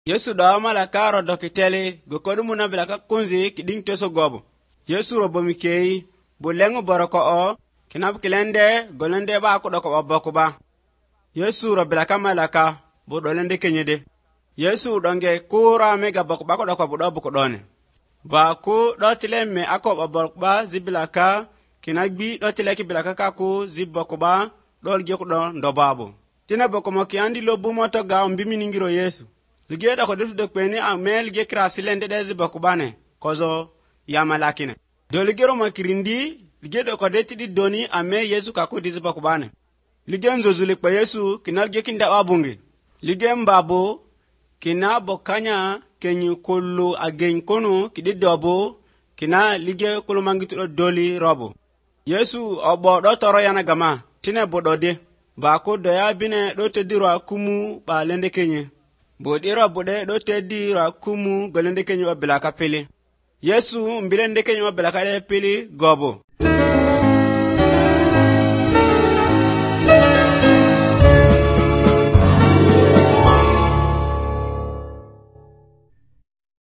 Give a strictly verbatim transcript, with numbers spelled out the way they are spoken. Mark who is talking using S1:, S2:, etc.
S1: Yesu da mala karo dokiteli gokodu muna bilaka kunzi kiding teso gobo. Yesu robo mikei bulengu boroko o kinab kilende golende ba ko doko oboko ba. Yesu ro bilaka malaka bodolende kenyede. Yesu donge kura mega boko ba ko doko bodo boko done. Ba ku dotile me ako oboko ba zibilaka kinagbi dotile ki bilaka ka ku ziboko ba dol geko do ndobabo. Tina boko mo kiandi lobu moto ga ombimi ningiro Yesu. Lige da ko defu de kweni amel ge krasilende de ziboko bane kozo ya malakine. Do ligero makirindi lige da ko deti di doni ame Yesu ka ku diziboko bane. Lige nzozule kwa Yesu kinal ge kinda wabungi. Lige mbabo kina bokanya kenyu kulu agen kono kididobo kina lige kulu mangitulo doli robo. Yesu obo do toro yana gama tine bodode ba ko doya bine do tediro kumu ba lende kenye. Bodiro bode do tediro kumu golende kenye obila ka pele. Yesu mbilende kenye obila ka pele gobo.